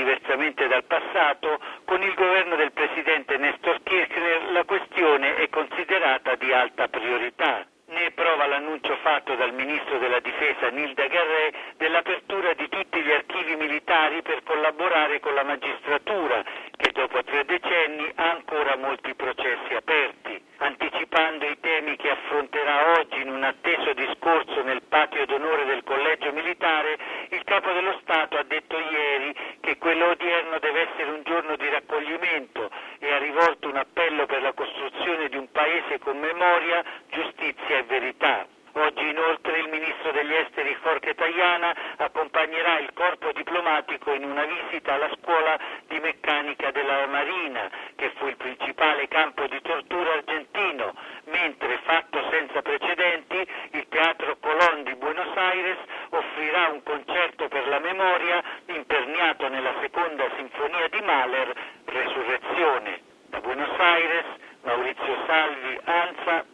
diversamente dal passato, con il governo del presidente Néstor Kirchner la questione è considerata di alta priorità. Ne è prova l'annuncio fatto dal ministro della difesa Nilda Garré dell'apertura di tutti gli archivi militari per collaborare con la magistratura, che dopo 3 decenni ha ancora molti processi aperti. Anticipando i temi che affronterà oggi in un atteso discorso nel patio d'onore del Collegio Militare, il Capo dello Stato ha detto ieri che quello odierno deve essere un giorno di raccoglimento e ha rivolto un appello per la costruzione di un paese con memoria, giustizia e verità. Oggi inoltre il ministro degli esteri Jorge Tayana accompagnerà il corpo diplomatico in una visita alla scuola di meccanica della Marina, che fu il principale campo di tortura argentino, mentre, fatto senza precedenti, il Teatro Colón di Buenos Aires offrirà un concerto per la memoria imperniato nella seconda sinfonia di Mahler, Resurrezione. Da Buenos Aires, Maurizio Salvi, ANSA,